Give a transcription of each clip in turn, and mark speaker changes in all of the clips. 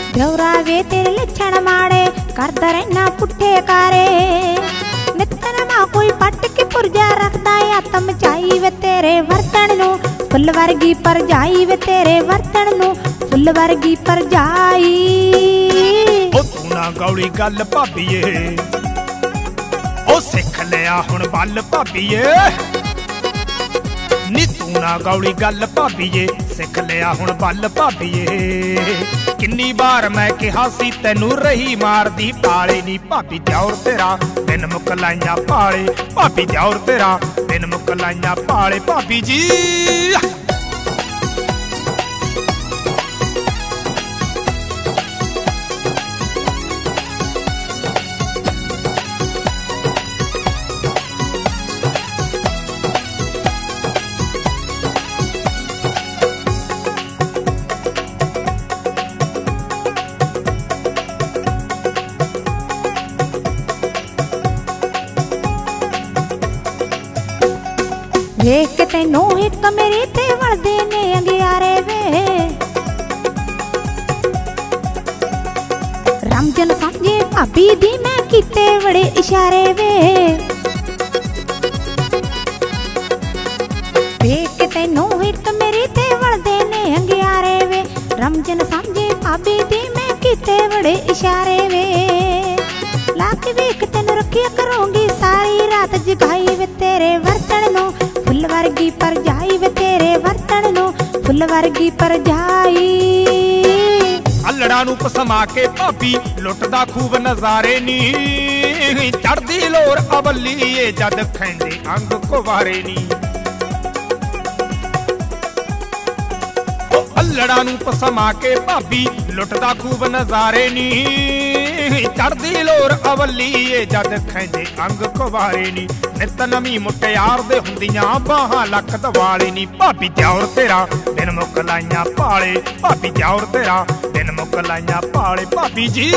Speaker 1: देवरा वे तेरे लक्षण माड़े करदा रहना पुट्ठे कारे नितन मां कोई पट के पुरजा रखदा आत्म चाई वे तेरे वर्तन नु फुल वर्गी पर जाई वे तेरे वर्तन नु फुल वर्गी पर जाई
Speaker 2: ओ तू ना गौली गल भाबीए ओ सिख लिया हुण बल भाबीए नी तू ना गौली गल भाबीए सिख लिया हुण बल भाबीए किन्नी बार मैं कहा सी तैनू रही मारदी पाले नी भाबी दौर तेरा दिन मुकलाइया पाले भाबी दौर तेरा दिन मुकलाइया पाले भाबी जी
Speaker 1: वेख के तैनू एक मेरी ते वलदे ने अंगियारे वे रमजन समझे भाभी दी मैं कीते बड़े इशारे वे वेख के तैनू एक मेरी ते वलदे ने अंगियारे वे रमजन समझे भाभी दी मैं कीते बड़े इशारे वे लाके वेख तैनू रखिया करूंगी सारी रात जगाई वे तेरे वर्तन नु फुल वर्गी पर जाई वे तेरे वर्तन नु फुल वर्गी पर जाई
Speaker 2: अल्लड़ा नू पसमा के भाभी लुटदा खूब नजारे नी चढ़दी लोर अवली जद खैंदे अंग कुवारे नी अल्लड़ा नू पसमा के भाभी लुटदा खूब नजारे नी चढ़दी लोर अवली जद खैंदे अंग कुवारे नी नित नवी मुटियार दे हुंदियां बाहां लख दवाले नी भाभी दौर तेरा दिन मुकलाइया पाले भाभी दौर तेरा दिन मुकलाइया पाले भाभी जी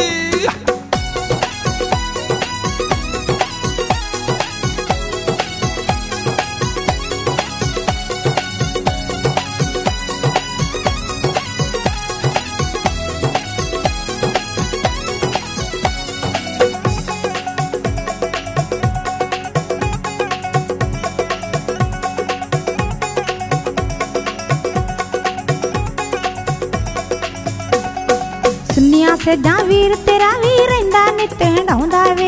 Speaker 1: सुनिया से जा वीर तेरा वीर रहिंदा नित हंडाउंदा वे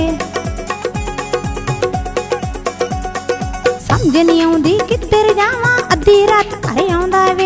Speaker 1: समझ नहीं आउंदी किधर जावां अद्धी रात घरे आउंदा वे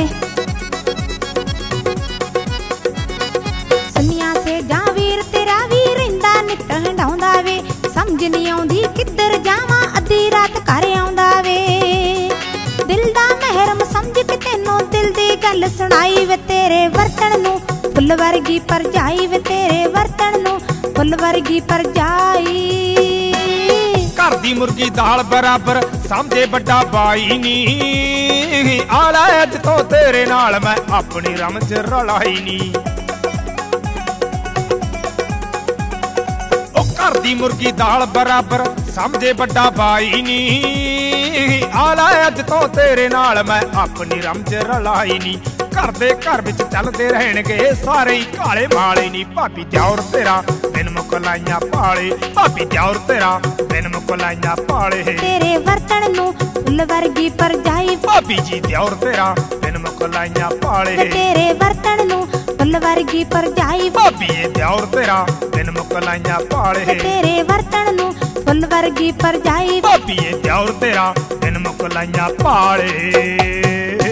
Speaker 1: सुनिया से जा वीर तेरा वीर रहिंदा नित हंडाउंदा वे समझ नहीं आउंदी किधर जावां अद्धी रात घरे आउंदा वे दिल दा महरम समझ के तैनू दिल दी गल सुनाई वे तेरे वर्तन नु फुल वर्गी पर जाई वे तेरे वर्तन नु फुल वर्गी पर जाई
Speaker 2: घर दी मुर्गी दाल बराबर समझे बड़ा बाई नी आला अज तो तेरे नाल मैं अपनी रमज रलाई नी ओ घर दी मुर्गी दाल बराबर समझे बड़ा बाई नी आला अज तो तेरे नाल मैं अपनी रमज रलाई नी घर दे घर विच चलदे रहणगे सारे ही काले माले नी भाभी दौर तेरा दिन मुकलाइया पाले भाभी दौर तेरा दिन मुकलाइया पाले
Speaker 1: तेरे वर्तन नु फुल वर्गी पर जाई
Speaker 2: भाभी जी दौर तेरा दिन मुकलाइया पाले
Speaker 1: तेरे वर्तन नु फुल वर्गी पर जाई
Speaker 2: भाभी दौर तेरा दिन मुकलाइया पाले
Speaker 1: तेरे वर्तन नु फुल वर्गी पर जाई
Speaker 2: भाभी दौर तेरा दिन मुकलाइया पाले।